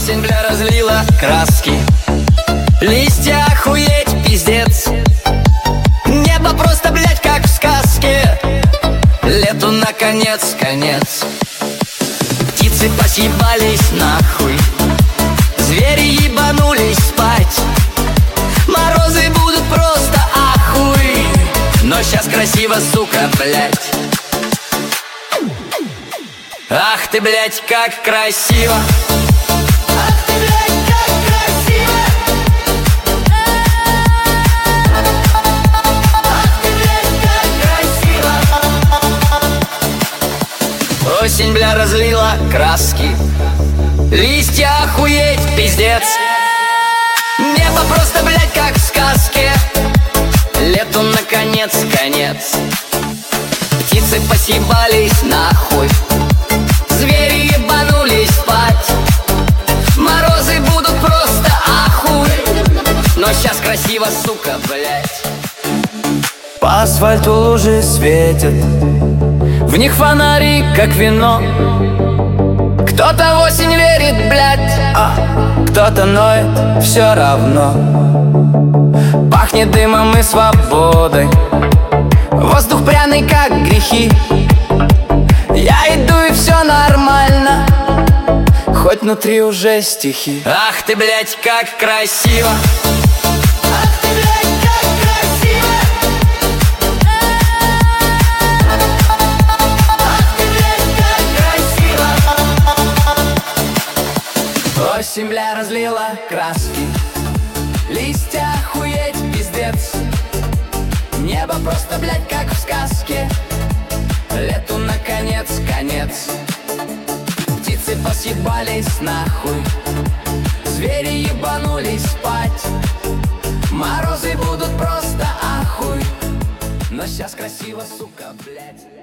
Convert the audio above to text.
Осень, бля, разлила краски, листья охуеть, пиздец. Небо просто, блядь, как в сказке. Лету наконец, конец. Птицы посъебались нахуй, звери ебанулись спать. Морозы будут просто ахуй, но щас красиво, сука, блядь. Ах ты, блядь, как красиво. Ах ты, блядь, как красиво. Ах ты, блядь, как красиво. Осень, бля, разлила краски, листья охуеть, пиздец. Небо просто, блядь, как в сказке. Лету наконец, конец. Птицы посъебались нахуй, звери ебанулись спать. Морозы будут просто ахуй, но щас красиво, сука, блядь. По асфальту лужи светят, в них фонари, как вино. Кто-то в осень верит, блядь, кто-то ноет, все равно. Пахнет дымом и свободой, воздух пряный, как грехи. Я иду и все нормально, хоть внутри уже стихи. Ах ты, блядь, как красиво. Ах ты, блядь, как красиво. Ах ты, блядь, как красиво. Осень, бля, разлила краски, листья охуеть, пиздец. Небо просто, блядь, как в сказке. Лету наконец, конец. Птицы посъебались нахуй, звери ебанулись спать. Морозы будут просто ахуй, но щас красиво, сука, блядь.